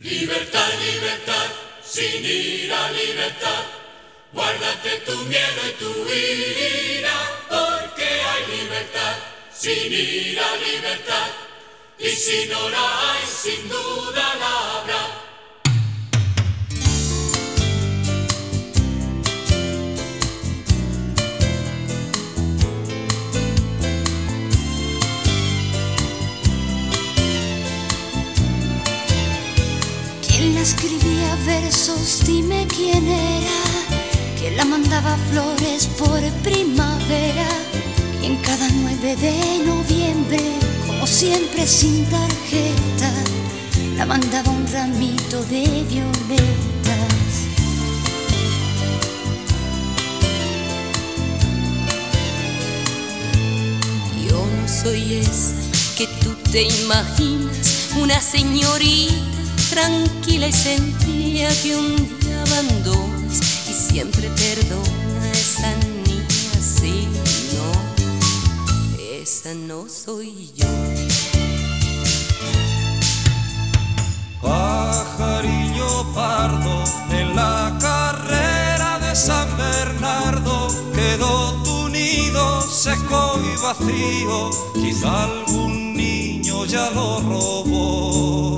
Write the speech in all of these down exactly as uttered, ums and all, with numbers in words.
Libertad, libertad, sin ira, libertad. Guárdate tu miedo y tu ira, porque hay libertad, sin ira, libertad. Y si no la hay, sin duda la habrá. ¿Quién la escribía versos? Dime quién era. ¿Quién la mandaba flores por primavera? Y en cada nueve de noviembre, como siempre sin tarjeta, la mandaba un ramito de violetas. Yo no soy esa que tú te imaginas, una señorita tranquila y sencilla que un día abandonas y siempre perdona a esa niña. Sí, no, esa no soy yo. Pajarillo pardo, en la carrera de San Bernardo quedó tu nido seco y vacío, quizá algún niño ya lo robó.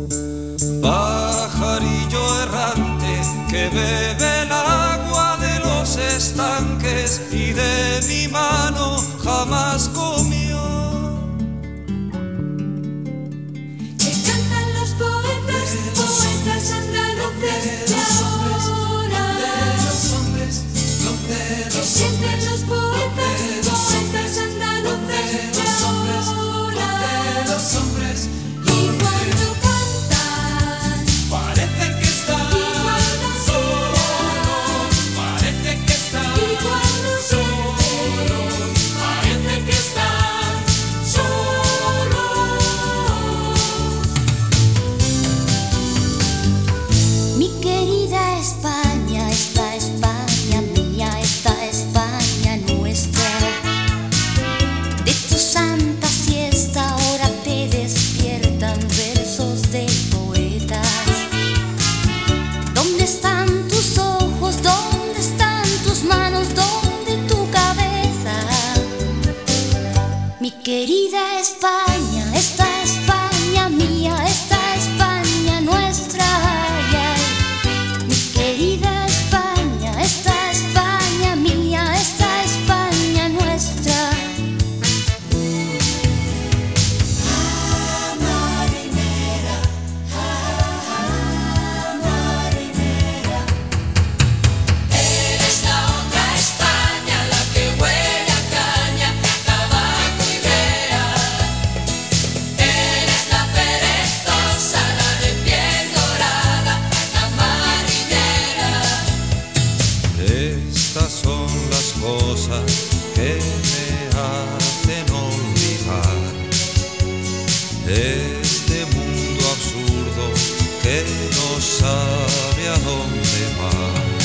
Pajarillo errante que bebe el agua de los estanques y de mi mano jamás comió. Que cantan los poetas, poetas andaluces de ahora. De los hombres, donde Que los sienten hombres, los poetas, poetas andaluces de ahora. de los hombres. Y cuando cantan, Parece que están y cuando solos, parece que están y cuando solos, Parece que están solos. Mi querida España, esta España mía, esta España nuestra. De tu santa siesta ahora te despiertan versos de poetas. ¿Dónde están tus ojos? ¿Dónde están tus manos? ¿Dónde tu cabeza? Mi querida España, esta España mía, esta España nuestra. Ay, ay. Mi querida España, esta España mía, esta España nuestra. Ah, marinera, ah, marinera. Eres la otra España, la que huele a caña, tabaco y brea. Eres la perezosa, la de piel dorada, la marinera. Estas son las cosas que me hacen olvidar este mundo absurdo que no sabe a dónde va.